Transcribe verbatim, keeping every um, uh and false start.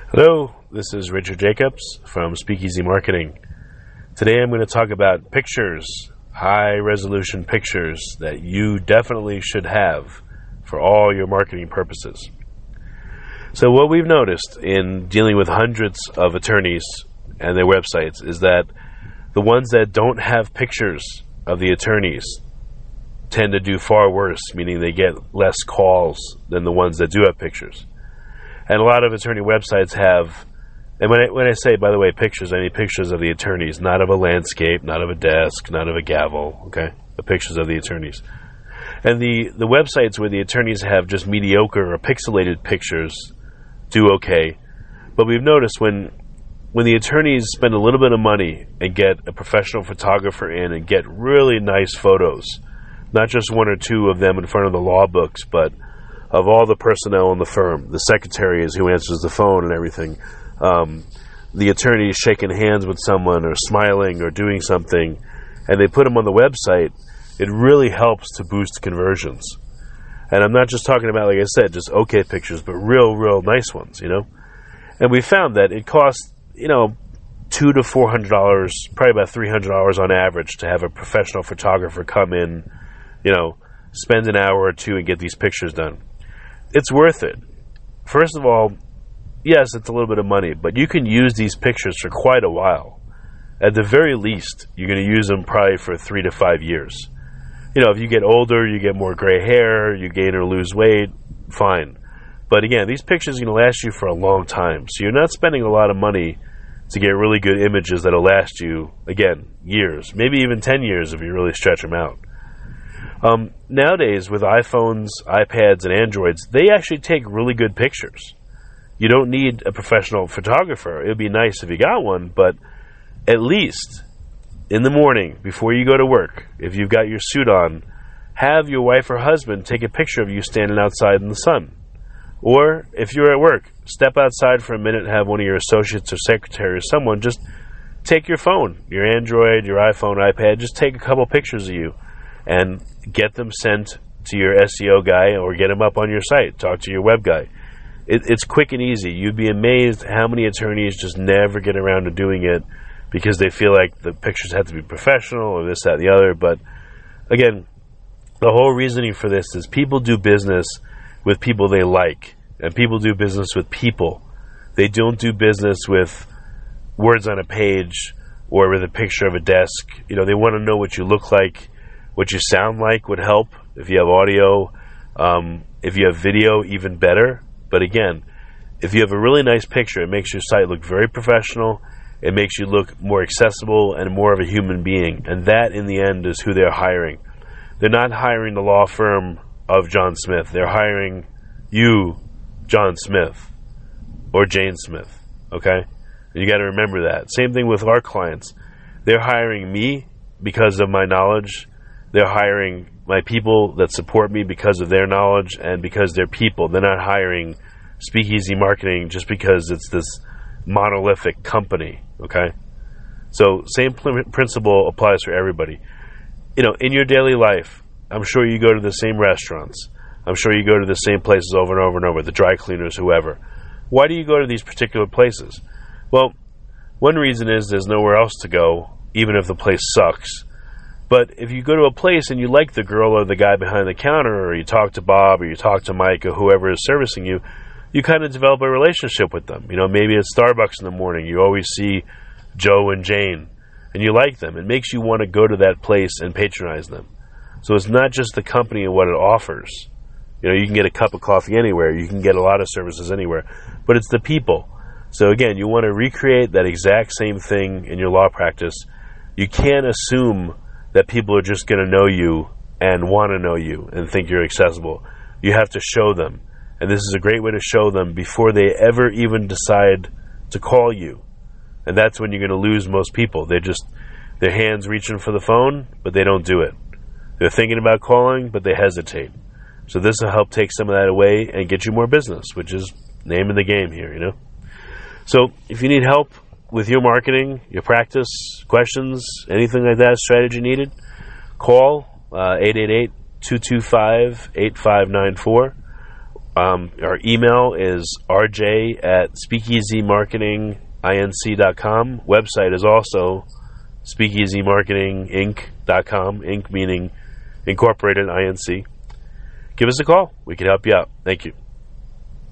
Hello, this is Richard Jacobs from Speakeasy Marketing. Today I'm going to talk about pictures, high-resolution pictures that you definitely should have for all your marketing purposes. So what we've noticed in dealing with hundreds of attorneys and their websites is that the ones that don't have pictures of the attorneys tend to do far worse, meaning they get less calls than the ones that do have pictures. And a lot of attorney websites have, and when I, when I say, by the way, pictures, I mean pictures of the attorneys, not of a landscape, not of a desk, not of a gavel, okay? The pictures of the attorneys. And the, the websites where the attorneys have just mediocre or pixelated pictures do okay. But we've noticed when when the attorneys spend a little bit of money and get a professional photographer in and get really nice photos, not just one or two of them in front of the law books, but of all the personnel in the firm, the secretary is who answers the phone and everything, um, the attorney is shaking hands with someone or smiling or doing something, and they put them on the website, it really helps to boost conversions. And I'm not just talking about, like I said, just okay pictures, but real, real nice ones, you know? And we found that it costs, you know, two to four hundred dollars, probably about three hundred dollars on average to have a professional photographer come in, you know, spend an hour or two and get these pictures done. It's worth it. First of all, yes, it's a little bit of money, but you can use these pictures for quite a while. At the very least, you're going to use them probably for three to five years. You know, if you get older, you get more gray hair, you gain or lose weight, fine. But again, these pictures are going to last you for a long time. So you're not spending a lot of money to get really good images that'll last you, again, years, maybe even ten years if you really stretch them out. Um, nowadays, with iPhones, iPads, and Androids, they actually take really good pictures. You don't need a professional photographer. It would be nice if you got one, but at least in the morning, before you go to work, if you've got your suit on, have your wife or husband take a picture of you standing outside in the sun. Or, if you're at work, step outside for a minute and have one of your associates or secretary or someone just take your phone, your Android, your iPhone, iPad, just take a couple pictures of you and get them sent to your S E O guy or get them up on your site. Talk to your web guy. It, it's quick and easy. You'd be amazed how many attorneys just never get around to doing it because they feel like the pictures have to be professional or this, that, and the other. But again, the whole reasoning for this is people do business with people they like, and people do business with people. They don't do business with words on a page or with a picture of a desk. You know, they want to know what you look like. What you sound like would help if you have audio. Um, if you have video, even better. But again, if you have a really nice picture, it makes your site look very professional. It makes you look more accessible and more of a human being. And that, in the end, is who they're hiring. They're not hiring the law firm of John Smith. They're hiring you, John Smith, or Jane Smith. Okay? You got to remember that. Same thing with our clients. They're hiring me because of my knowledge. They're hiring my people that support me because of their knowledge and because they're people. They're not hiring Speakeasy Marketing just because it's this monolithic company, okay? So same pl- principle applies for everybody. You know, in your daily life, I'm sure you go to the same restaurants. I'm sure you go to the same places over and over and over, the dry cleaners, whoever. Why do you go to these particular places? Well, one reason is there's nowhere else to go, even if the place sucks. But if you go to a place and you like the girl or the guy behind the counter, or you talk to Bob or you talk to Mike or whoever is servicing you, you kind of develop a relationship with them. You know, maybe at Starbucks in the morning, you always see Joe and Jane, and you like them. It makes you want to go to that place and patronize them. So it's not just the company and what it offers. You know, you can get a cup of coffee anywhere. You can get a lot of services anywhere. But it's the people. So again, you want to recreate that exact same thing in your law practice. You can't assume that people are just going to know you and want to know you and think you're accessible. You have to show them. And this is a great way to show them before they ever even decide to call you. And that's when you're going to lose most people. They just, their hands reaching for the phone, but they don't do it. They're thinking about calling, but they hesitate. So this will help take some of that away and get you more business, which is name of the game here, you know? So if you need help with your marketing, your practice, questions, anything like that, strategy needed, call uh, eight eight eight, two two five, eight five nine four Um, our email is r j at speakeasy marketing inc dot com. Website is also speakeasy marketing inc dot com, Inc meaning Incorporated Inc. Give us a call. We can help you out. Thank you.